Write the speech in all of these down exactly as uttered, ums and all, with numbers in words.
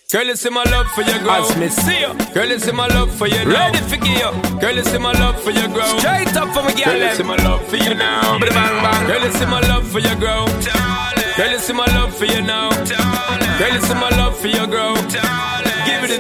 Girl, you see my love for your grow. As me see you. Girl, you see my love for you now. Ready for you. Girl, you see my love for your grow. Straight up for me, girl. Girl, you see my love for you now. Bang, bang. Girl, you see my love for your grow. Girl, you see my love for you now. Girl, you see my love for your grow. Give it the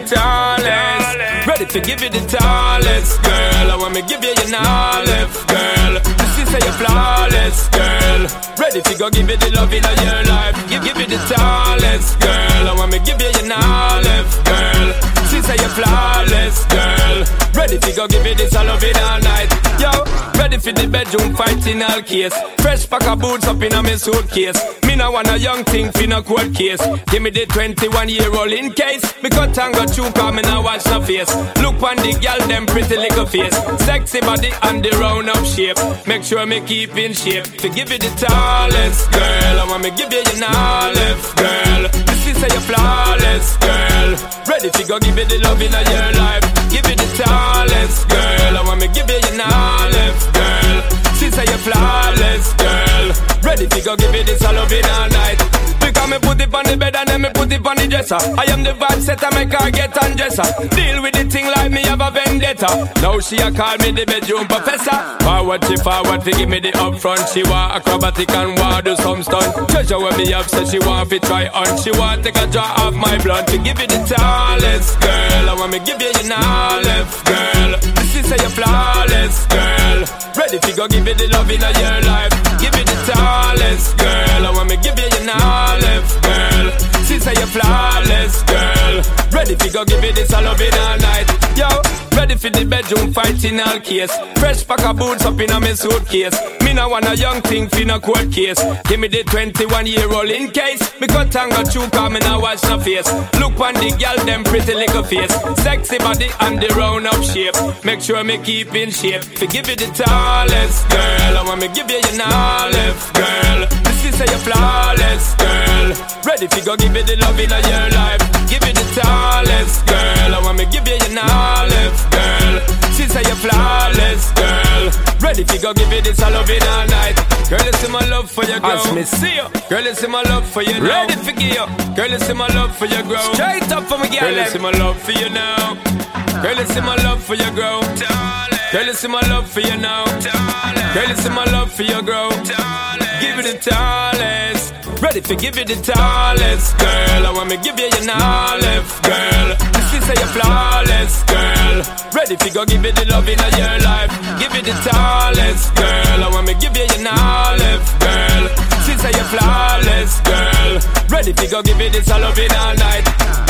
tallest. Ready to give it the tallest. Girl, I want me give you your knowledge. Girl, this is how you're flawless. Girl, ready to go give it the love in your life. Give, give it the tallest. Girl, I want me give you your knowledge. Girl, this is how you're flawless. Girl, ready to go give it this all love in all night. Yo, ready for the bedroom fighting all case. Fresh pack of boots up in a me suitcase. Me no want a young thing for no court case. Give me the twenty-one year old in case. Me cut and go through cause me no watch no face. Look on the girl them pretty little face. Sexy body and the round up shape. Make sure me keep in shape. To give you the tallest. Girl, I want me give you your knowledge. Girl, this is how you're flawless. Girl, ready to go give you the love in your life. Give you the tallest. Girl, I want me give you your knowledge. Girl, this is how you're flawless. Girl, ready to go give you this all love in all night. Because me put it on the bed and then me put it on the dresser. I am the vibe setter, make her get undresser. Deal with the thing like me have a vendetta. Now she a call me the bedroom professor. Forward she forward to give me the upfront. She want acrobatic and want do some stunt. Treasure when me up said she want to try on. She want take a draw off my blood to give you the tallest. Girl, I want me give you your knowledge. Girl, this is how you're flawless. Girl, ready to go give you the love in your life. Give you the tallest. Girl, I want me give you your knowledge. Girl, since how you're flawless. Girl, ready to go give you this all love in all night. Yo, ready for the bedroom fighting all case. Fresh pack of boots up in a me suitcase. Me no want a young thing for no court case. Give me the twenty-one year old in case. Me cut and go through cause me no watch no face. Look on the girl them pretty little face. Sexy body and the round up shape. Make sure me keep in shape. To give you the tallest. Girl, I want me give you your knowledge. Girl, this is how you're flawless. Girl, ready to go give you the love in your life. Give you the tallest. Girl, I want me give you your knowledge. Girl, since how you're flawless. Girl, ready to go give you this all love in all night. Girl, you see my love for your grow. As me see you. Girl, you see my love for you now. Ready for you. Girl, you see my love for your grow. Straight up for me, girl. Girl, you see my love for you now. Girl, you see my love for your grow. Girl, you see my love for you now. Girl, you see my love for your grow. Give you the tallest. Ready to give you the tallest. Girl, I want me give you your knowledge. Girl, this is how you're flawless. Girl, ready to go give you the love in your life. Give you the tallest. Girl, I want me give you your knowledge. Girl, this is how you're flawless. Girl, ready to go give you this all love in all night.